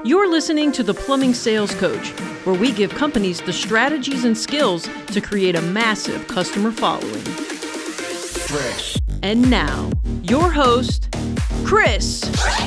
You're listening to The Plumbing Sales Coach, where we give companies the strategies and skills to create a massive customer following. Fresh. And now, your host, Chris.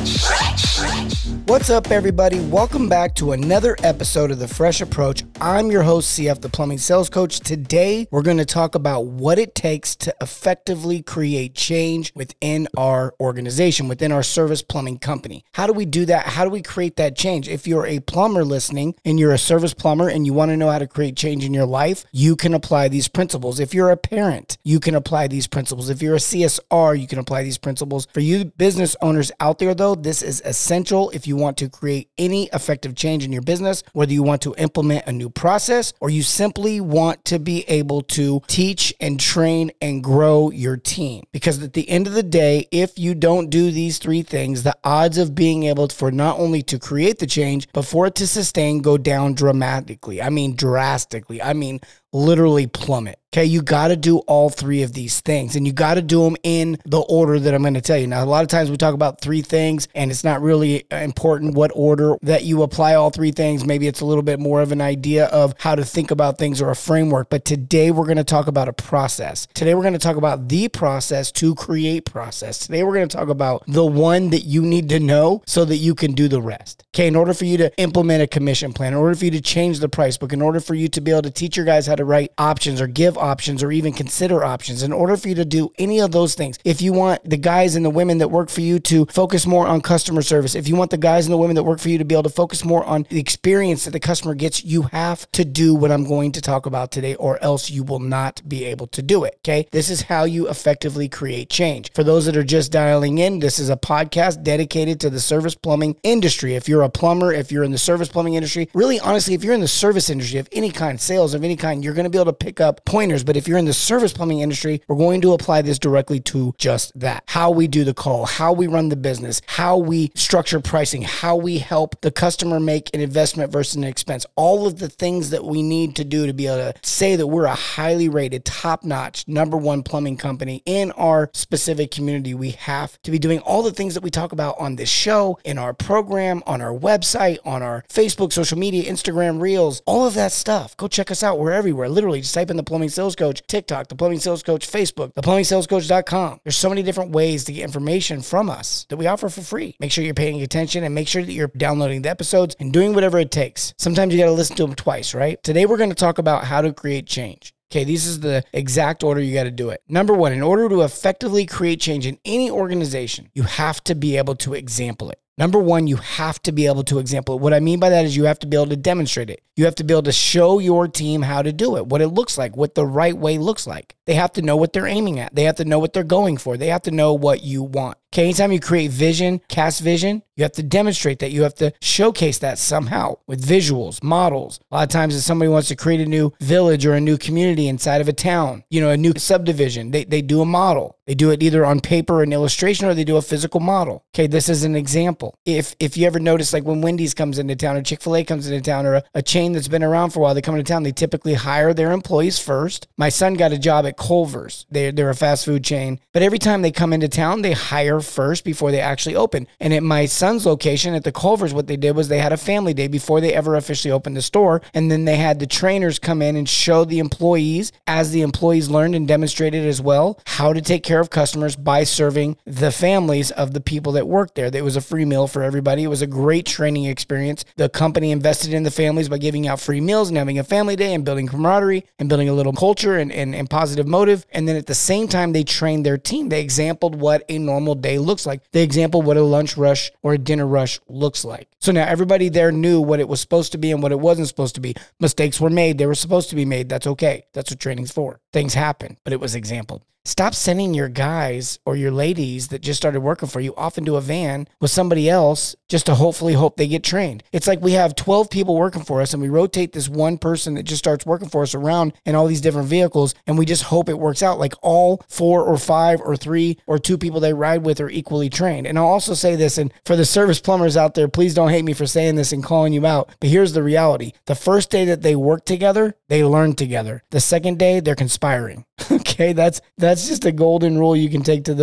What's up, everybody? Welcome back to another episode of The Fresh Approach. I'm your host, CF, the Plumbing Sales Coach. Today, we're going to talk about what it takes to effectively create change within our organization, within our service plumbing company. How do we do that? How do we create that change? If you're a plumber listening and you're a service plumber and you want to know how to create change in your life, you can apply these principles. If you're a parent, you can apply these principles. If you're a CSR, you can apply these principles. For you business owners out there, though, this is essential if you want to create any effective change in your business, whether you want to implement a new process or you simply want to be able to teach and train and grow your team. Because at the end of the day, if you don't do these three things, the odds of being able for not only to create the change, but for it to sustain go down dramatically. I mean, drastically. I mean, literally plummet. Okay, you got to do all three of these things, and you got to do them in the order that I'm going to tell you. Now, a lot of times we talk about three things, and it's not really important what order that you apply all three things. Maybe it's a little bit more of an idea of how to think about things or a framework, but today we're going to talk about a process. Today we're going to talk about the process to create process. Today we're going to talk about the one that you need to know so that you can do the rest. Okay, in order for you to implement a commission plan, in order for you to change the price book, in order for you to be able to teach your guys how to write options or give options or even consider options, in order for you to do any of those things, if you want the guys and the women that work for you to focus more on customer service, if you want the guys and the women that work for you to be able to focus more on the experience that the customer gets, you have to do what I'm going to talk about today, or else you will not be able to do it. Okay, this is how you effectively create change. For those that are just dialing in, this is a podcast dedicated to the service plumbing industry. If you're a plumber, if you're in the service plumbing industry, really honestly, if you're in the service industry of any kind, sales of any kind, you're going to be able to pick up pointers. But if you're in the service plumbing industry, we're going to apply this directly to just that. How we do the call, how we run the business, how we structure pricing, how we help the customer make an investment versus an expense. All of the things that we need to do to be able to say that we're a highly rated, top-notch, number one plumbing company in our specific community. We have to be doing all the things that we talk about on this show, in our program, on our website, on our Facebook, social media, Instagram, Reels, all of that stuff. Go check us out. We're everywhere. Literally, just type in The Plumbing Sales Coach, TikTok, The Plumbing Sales Coach, Facebook, theplumbingsalescoach.com. There's so many different ways to get information from us that we offer for free. Make sure you're paying attention and make sure that you're downloading the episodes and doing whatever it takes. Sometimes you got to listen to them twice, right? Today, we're going to talk about how to create change. Okay, this is the exact order you got to do it. Number one, in order to effectively create change in any organization, you have to be able to example it. Number one, you have to be able to example it. What I mean by that is you have to be able to demonstrate it. You have to be able to show your team how to do it, what it looks like, what the right way looks like. They have to know what they're aiming at. They have to know what they're going for. They have to know what you want. Okay, anytime you create vision, cast vision, you have to demonstrate that. You have to showcase that somehow with visuals, models. A lot of times if somebody wants to create a new village or a new community inside of a town, a new subdivision, they do a model. They do it either on paper, an illustration, or they do a physical model. Okay, this is an example. If you ever notice, like when Wendy's comes into town or Chick-fil-A comes into town or a chain that's been around for a while, they come into town, they typically hire their employees first. My son got a job at Culver's. They're a fast food chain. But every time they come into town, they hire first before they actually open. And at my son's location at the Culver's, what they did was they had a family day before they ever officially opened the store. And then they had the trainers come in and show the employees, as the employees learned and demonstrated as well, how to take care of customers by serving the families of the people that worked there. It was a free meal for everybody. It was a great training experience. The company invested in the families by giving out free meals and having a family day and building camaraderie and building a little culture and positive motive. And then at the same time, they trained their team. They exampled what a normal day looks like. They exampled what a lunch rush or a dinner rush looks like. So now everybody there knew what it was supposed to be and what it wasn't supposed to be. Mistakes were made. They were supposed to be made. That's okay. That's what training's for. Things happen, but it was exampled. Stop sending your guys or your ladies that just started working for you off into a van with somebody else just to hopefully hope they get trained. It's like we have 12 people working for us and we rotate this one person that just starts working for us around in all these different vehicles and we just hope it works out like all 4 or 5 or 3 or 2 people they ride with are equally trained. And I'll also say this, and for the service plumbers out there, please don't hate me for saying this and calling you out, but here's the reality. The first day that they work together, they learn together. The second day, they're conspiring. Okay, that's just a golden rule you can take to the bank.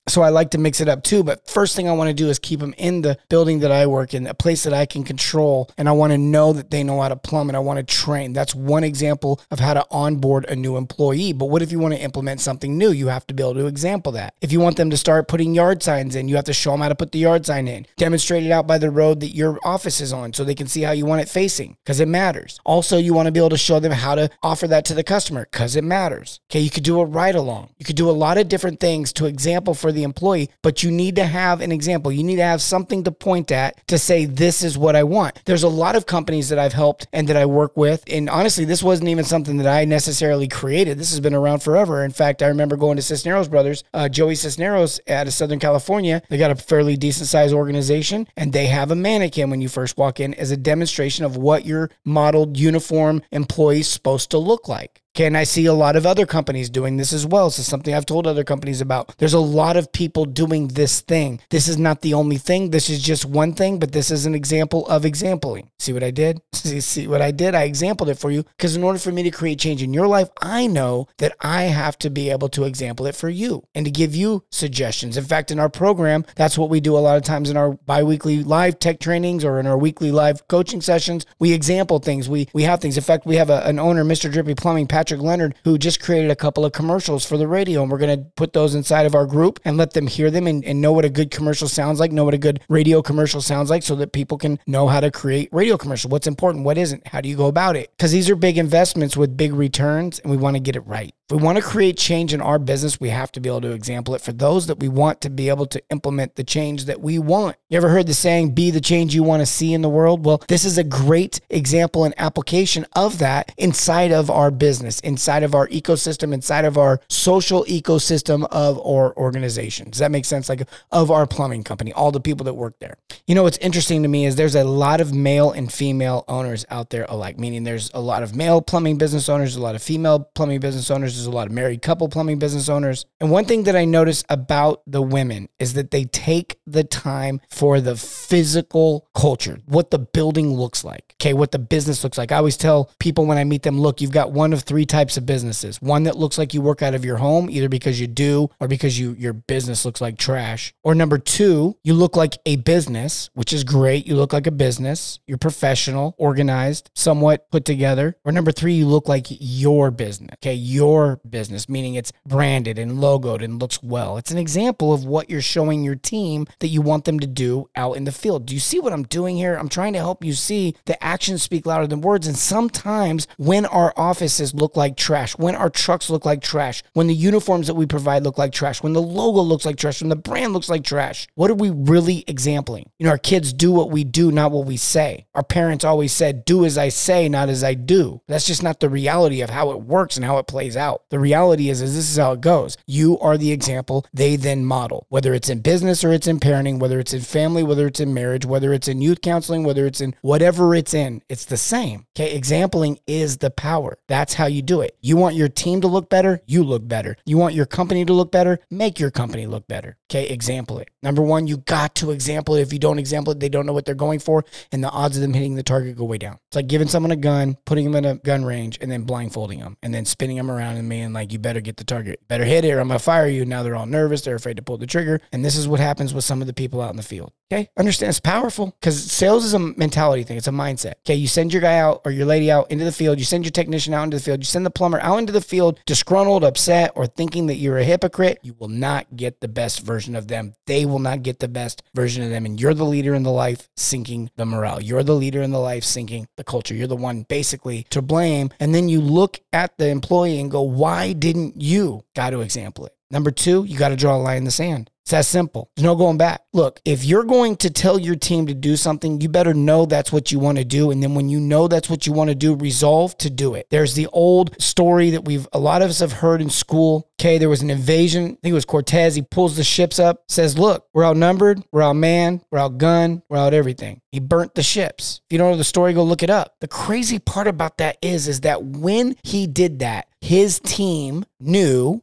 So I like to mix it up too. But first thing I want to do is keep them in the building that I work in, a place that I can control. And I want to know that they know how to plumb, and I want to train. That's one example of how to onboard a new employee. But what if you want to implement something new? You have to be able to example that. If you want them to start putting yard signs in, you have to show them how to put the yard sign in. Demonstrate it out by the road that your office is on so they can see how you want it facing, because it matters. Also, you want to be able to show them how to offer that to the customer, because it matters. Okay, you could do a ride along. You could do a lot of different things to example for the employee, but you need to have an example. You need to have something to point at to say, this is what I want. There's a lot of companies that I've helped and that I work with. And honestly, this wasn't even something that I necessarily created. This has been around forever. In fact, I remember going to Cisneros Brothers, Joey Cisneros out of Southern California. They got a fairly decent sized organization, and they have a mannequin when you first walk in as a demonstration of what your modeled uniform employee is supposed to look like. Okay, and I see a lot of other companies doing this as well. So something I've told other companies about. There's a lot of people doing this thing. This is not the only thing. This is just one thing, but this is an example of exampling. See what I did? See what I did? I exampled it for you, because in order for me to create change in your life, I know that I have to be able to example it for you and to give you suggestions. In fact, in our program, that's what we do a lot of times in our biweekly live tech trainings or in our weekly live coaching sessions. We example things. We have things. In fact, we have an owner, Mr. Drippy Plumbing, Patrick Leonard, who just created a couple of commercials for the radio, and we're going to put those inside of our group and let them hear them and know what a good commercial sounds like, know what a good radio commercial sounds like, so that people can know how to create radio commercial. What's important, what isn't, how do you go about it? Because these are big investments with big returns, and we want to get it right. If we want to create change in our business, we have to be able to example it for those that we want to be able to implement the change that we want. You ever heard the saying, be the change you want to see in the world? Well, this is a great example and application of that inside of our business, inside of our ecosystem, inside of our social ecosystem of our organization. Does that make sense? Like of our plumbing company, all the people that work there. You know, what's interesting to me is there's a lot of male and female owners out there alike, meaning there's a lot of male plumbing business owners, a lot of female plumbing business owners, there's a lot of married couple plumbing business owners. And one thing that I notice about the women is that they take the time for the physical culture, what the building looks like, okay, what the business looks like. I always tell people when I meet them, look, you've got one of three types of businesses. One that looks like you work out of your home, either because you do or because your business looks like trash. Or number two, you look like a business, which is great. You look like a business. You're professional, organized, somewhat put together. Or number three, you look like your business, okay, your business, meaning it's branded and logoed and looks well. It's an example of what you're showing your team that you want them to do out in the field. Do you see what I'm doing here? I'm trying to help you see that actions speak louder than words. And sometimes when our offices look like trash, when our trucks look like trash, when the uniforms that we provide look like trash, when the logo looks like trash, when the brand looks like trash, what are we really exempling? You know, our kids do what we do, not what we say. Our parents always said, do as I say, not as I do. That's just not the reality of how it works and how it plays out. The reality is this is how it goes. You are the example, they then model. Whether it's in business or it's in parenting, whether it's in family, whether it's in marriage, whether it's in youth counseling, whether it's in whatever it's in, it's the same. Okay, exampling is the power. That's how you do it. You want your team to look better, you look better. You want your company to look better, make your company look better. Okay, example it. Number one, you got to example it. If you don't example it, they don't know what they're going for, and the odds of them hitting the target go way down. It's like giving someone a gun, putting them in a gun range, and then blindfolding them, and then spinning them around and being like, you better get the target. Better hit it or I'm going to fire you. Now they're all nervous. They're afraid to pull the trigger. And this is what happens with some of the people out in the field. Okay, understand it's powerful because sales is a mentality thing. It's a mindset. Okay, you send your guy out or your lady out into the field. You send your technician out into the field. You send the plumber out into the field disgruntled, upset, or thinking that you're a hypocrite. You will not get the best version of them. They will not get the best version of them. And you're the leader in the life sinking the morale. You're the leader in the life sinking the culture. You're the one basically to blame. And then you look at the employee and go, why didn't you? Got to example it. Number two, you got to draw a line in the sand. It's that simple. There's no going back. Look, if you're going to tell your team to do something, you better know that's what you want to do. And then when you know that's what you want to do, resolve to do it. There's the old story that a lot of us have heard in school. Okay, there was an invasion. I think it was Cortez. He pulls the ships up, says, look, we're outnumbered, we're outmanned, we're outgunned, we're out everything. He burnt the ships. If you don't know the story, go look it up. The crazy part about that is that when he did that, his team knew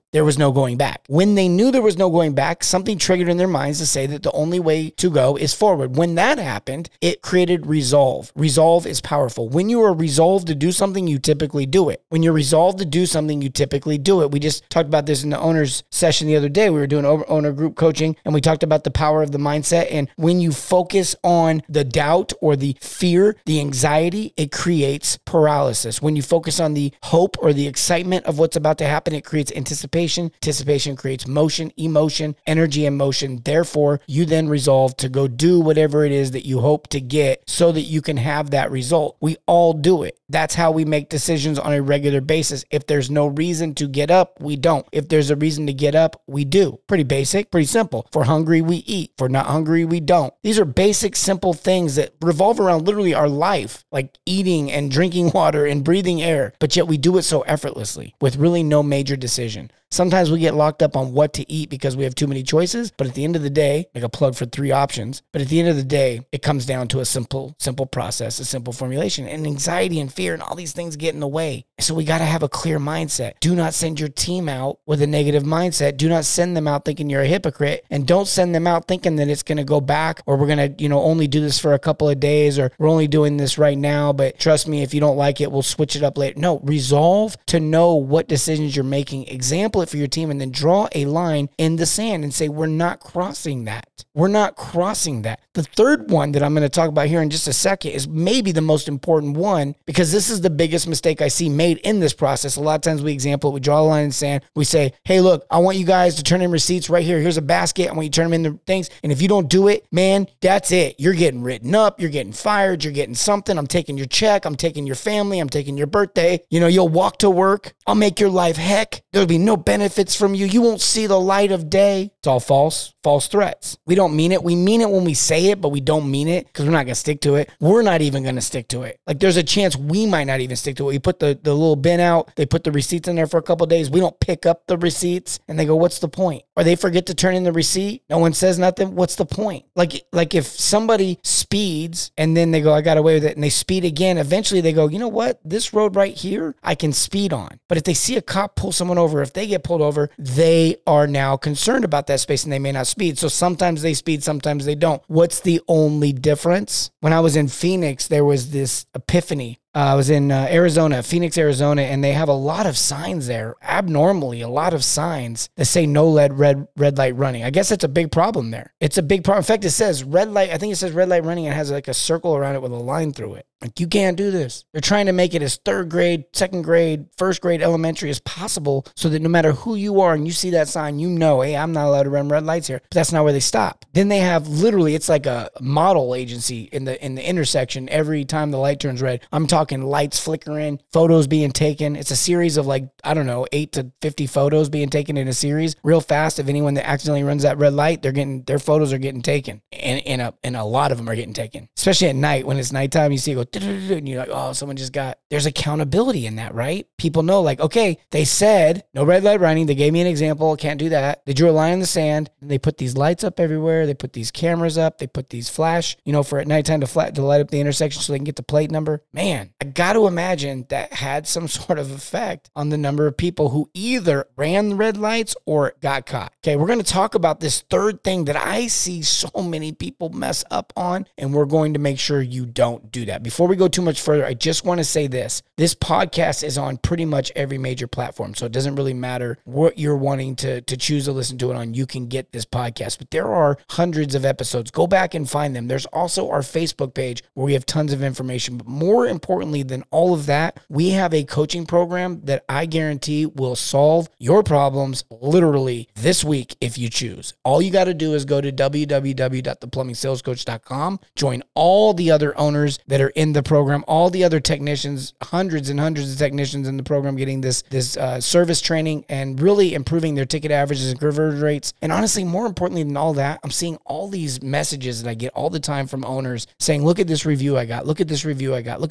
there was no going back. When they knew there was no going back, something triggered in their minds to say that the only way to go is forward. When that happened, it created resolve. Resolve is powerful. When you are resolved to do something, you typically do it. When you're resolved to do something, you typically do it. We just talked about this in the owners session the other day. We were doing owner group coaching, and we talked about the power of the mindset. And when you focus on the doubt or the fear, the anxiety, it creates paralysis. When you focus on the hope or the excitement of what's about to happen, it creates anticipation. Anticipation creates motion, emotion, energy, and motion. Therefore, you then resolve to go do whatever it is that you hope to get so that you can have that result. We all do it. That's how we make decisions on a regular basis. If there's no reason to get up, we don't. If there's a reason to get up, we do. Pretty basic, pretty simple. If we're hungry, we eat. If we're not hungry, we don't. These are basic, simple things that revolve around literally our life, like eating and drinking water and breathing air, but yet we do it so effortlessly with really no major decision. Sometimes we get locked up on what to eat because we have too many choices, but at the end of the day, like a plug for 3 options, but at the end of the day, it comes down to a simple process, a simple formulation, and anxiety and fear and all these things get in the way. So we got to have a clear mindset. Do not send your team out with a negative mindset. Do not send them out thinking you're a hypocrite, and don't send them out thinking that it's going to go back or we're going to, only do this for a couple of days or we're only doing this right now, but trust me, if you don't like it, we'll switch it up later. No, resolve to know what decisions you're making. Example it for your team and then draw a line in the sand and say, we're not crossing that. We're not crossing that. The third one that I'm going to talk about here in just a second is maybe the most important one, because this is the biggest mistake I see made in this process. A lot of times we draw a line in the sand. We say, hey, look, I want you guys to turn in receipts right here. Here's a basket. I want you to turn them into things. And if you don't do it, man, that's it. You're getting written up. You're getting fired. You're getting something. I'm taking your check. I'm taking your family. I'm taking your birthday. You'll walk to work. I'll make your life heck. There'll be no benefits from you. You won't see the light of day. It's all false threats. We don't mean it. We mean it when we say it, but we don't mean it because we're not going to stick to it. We're not even going to stick to it. Like there's a chance we might not even stick to it. We put the little bin out. They put the receipts in there for a couple of days. We don't pick up the receipts and they go, what's the point? Or they forget to turn in the receipt. No one says nothing. What's the point? Like if somebody speeds and then they go, I got away with it, and they speed again, eventually they go, you know what? This road right here, I can speed on. But if they see a cop pull someone over, if they get pulled over, they are now concerned about that space and they may not speed. So sometimes they speed, sometimes they don't. What's the only difference? When I was in Phoenix, there was this epiphany. I was in Phoenix, Arizona, and they have a lot of signs there, abnormally, a lot of signs that say no red light running. I guess that's a big problem there. It's a big problem. In fact, it says red light. I think it says red light running and has like a circle around it with a line through it. Like, you can't do this. They're trying to make it as 3rd grade, 2nd grade, 1st grade elementary as possible so that no matter who you are and you see that sign, hey, I'm not allowed to run red lights here. But that's not where they stop. Then they have literally, it's like a model agency in the intersection every time the light turns red. I'm talking lights flickering, photos being taken. It's a series of 8 to 50 photos being taken in a series real fast. If anyone that accidentally runs that red light, their photos are getting taken. And a lot of them are getting taken, especially at night. When it's nighttime, you see it go, and you're like, oh, there's accountability in that, right? People know, okay, they said no red light running. They gave me an example. Can't do that. They drew a line in the sand. And they put these lights up everywhere. They put these cameras up. They put these flash, for at nighttime to light up the intersection so they can get the plate number. Man, I got to imagine that had some sort of effect on the number of people who either ran the red lights or got caught. Okay, we're going to talk about this third thing that I see so many people mess up on, and we're going to make sure you don't do that. Before we go too much further, I just want to say this. This podcast is on pretty much every major platform, so it doesn't really matter what you're wanting to choose to listen to it on. You can get this podcast, but there are hundreds of episodes. Go back and find them. There's also our Facebook page where we have tons of information, but more importantly than all of that, we have a coaching program that I guarantee will solve your problems literally this week if you choose. All you got to do is go to www.theplumbingsalescoach.com, join all the other owners that are in the program, all the other technicians, hundreds and hundreds of technicians in the program getting this service training and really improving their ticket averages and conversion rates. And honestly, more importantly than all that, I'm seeing all these messages that I get all the time from owners saying, look at this review I got, look at this review I got, look at this book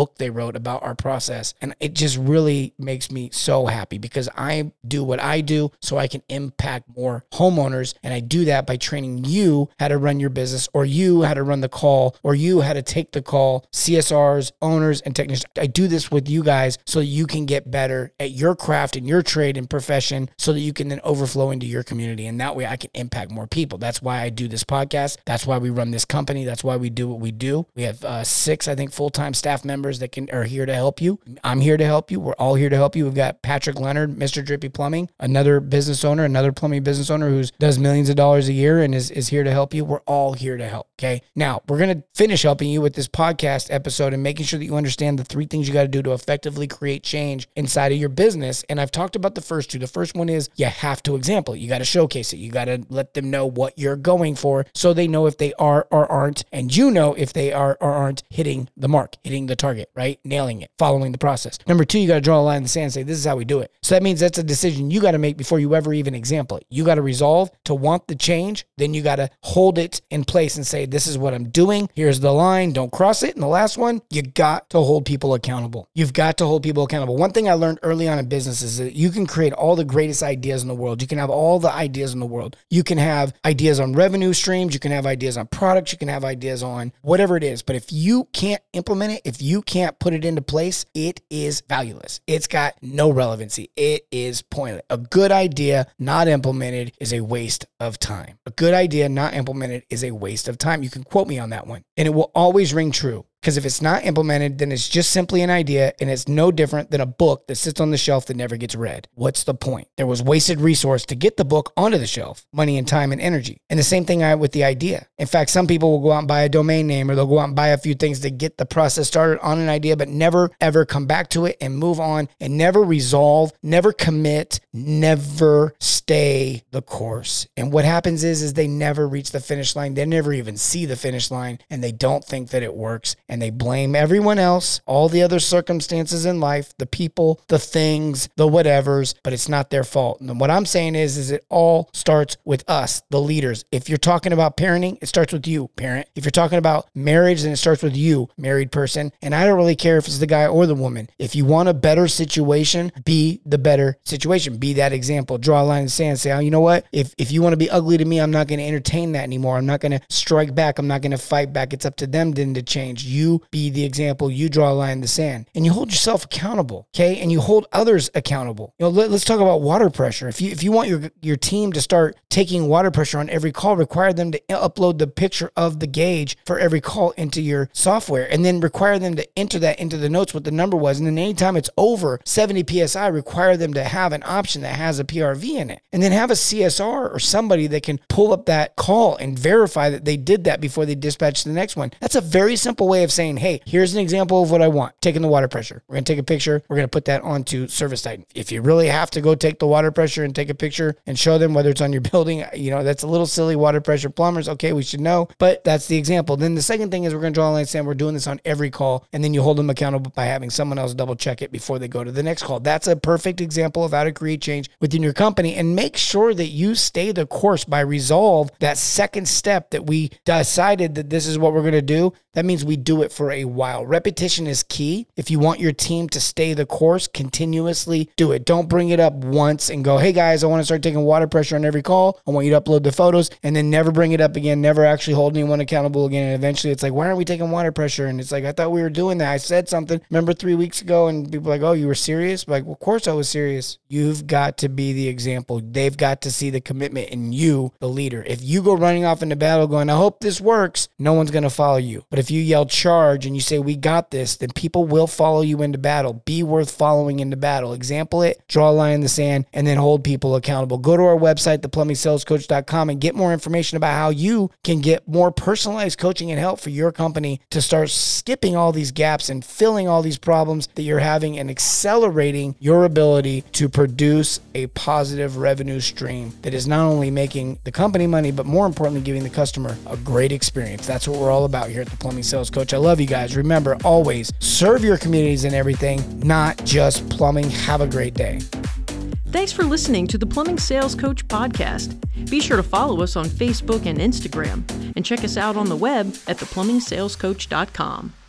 book they wrote about our process. And it just really makes me so happy because I do what I do so I can impact more homeowners. And I do that by training you how to run your business, or you how to run the call, or you how to take the call, CSRs, owners, and technicians. I do this with you guys so you can get better at your craft and your trade and profession so that you can then overflow into your community. And that way I can impact more people. That's why I do this podcast. That's why we run this company. That's why we do what we do. We have 6, I think, full-time staff members that are here to help you. I'm here to help you. We're all here to help you. We've got Patrick Leonard, Mr. Drippy Plumbing, another business owner, another plumbing business owner who does millions of dollars a year and is here to help you. We're all here to help. Okay. Now we're going to finish helping you with this podcast episode and making sure that you understand the 3 things you got to do to effectively create change inside of your business. And I've talked about the first 2. The first one is you have to example it. You got to showcase it. You got to let them know what you're going for so they know if they are or aren't, and you know if they are or aren't hitting the mark, hitting the target, right? Nailing it, following the process. Number 2, you got to draw a line in the sand and say, this is how we do it. So that means that's a decision you got to make before you ever even example it. You got to resolve to want the change. Then you got to hold it in place and say, this is what I'm doing. Here's the line. Don't cross it. And the last one, you got to hold people accountable. You've got to hold people accountable. One thing I learned early on in business is that you can create all the greatest ideas in the world. You can have all the ideas in the world. You can have ideas on revenue streams. You can have ideas on products. You can have ideas on whatever it is. But if you can't implement it, if you can't put it into place, it is valueless. It's got no relevancy. It is pointless. A good idea not implemented is a waste of time. A good idea not implemented is a waste of time. You can quote me on that one, and it will always ring true. Because if it's not implemented, then it's just simply an idea, and it's no different than a book that sits on the shelf that never gets read. What's the point? There was wasted resource to get the book onto the shelf, money and time and energy. And the same thing with the idea. In fact, some people will go out and buy a domain name, or they'll go out and buy a few things to get the process started on an idea, but never ever come back to it and move on, and never resolve, never commit, never stay the course. And what happens is they never reach the finish line. They never even see the finish line, and they don't think that it works. And they blame everyone else, all the other circumstances in life, the people, the things, the whatevers, but it's not their fault. And what I'm saying is it all starts with us, the leaders. If you're talking about parenting, it starts with you, parent. If you're talking about marriage, then it starts with you, married person. And I don't really care if it's the guy or the woman. If you want a better situation, be the better situation. Be that example. Draw a line in the sand and say, oh, you know what? If you want to be ugly to me, I'm not going to entertain that anymore. I'm not going to strike back. I'm not going to fight back. It's up to them then to change. You be the example. You draw a line in the sand, and you hold yourself accountable. Okay. And you hold others accountable. You know, let's talk about water pressure. If you want your team to start taking water pressure on every call, require them to upload the picture of the gauge for every call into your software, and then require them to enter that into the notes what the number was. And then anytime it's over 70 PSI, require them to have an option that has a PRV in it, and then have a CSR or somebody that can pull up that call and verify that they did that before they dispatch the next one. That's a very simple way of saying, hey, here's an example of what I want. Taking the water pressure. We're going to take a picture. We're going to put that onto ServiceTitan. If you really have to go take the water pressure and take a picture and show them whether it's on your building, you know, that's a little silly. Water pressure plumbers. Okay, we should know, but that's the example. Then the second thing is we're going to draw a line saying we're doing this on every call, and then you hold them accountable by having someone else double check it before they go to the next call. That's a perfect example of how to create change within your company, and make sure that you stay the course by resolve that second step that we decided that this is what we're going to do. That means we do it for a while. Repetition is key. If you want your team to stay the course, continuously do it. Don't bring it up once and go, hey guys, I want to start taking water pressure on every call. I want you to upload the photos, and then never bring it up again, never actually hold anyone accountable again. And eventually it's like, why aren't we taking water pressure? And it's like, I thought we were doing that. I said something, remember 3 weeks ago, and people are like, oh, you were serious? Like, well, of course I was serious. You've got to be the example. They've got to see the commitment in you, the leader. If you go running off into battle going, I hope this works, no one's going to follow you. But if you yell charge and you say, we got this, then people will follow you into battle. Be worth following into battle. Example it, draw a line in the sand, and then hold people accountable. Go to our website, theplumbingsalescoach.com, and get more information about how you can get more personalized coaching and help for your company to start skipping all these gaps and filling all these problems that you're having, and accelerating your ability to produce a positive revenue stream that is not only making the company money, but more importantly, giving the customer a great experience. That's what we're all about here at the Plumbing Sales Coach. I love you guys. Remember, always serve your communities and everything, not just plumbing. Have a great day. Thanks for listening to the Plumbing Sales Coach podcast. Be sure to follow us on Facebook and Instagram, and check us out on the web at theplumbingsalescoach.com.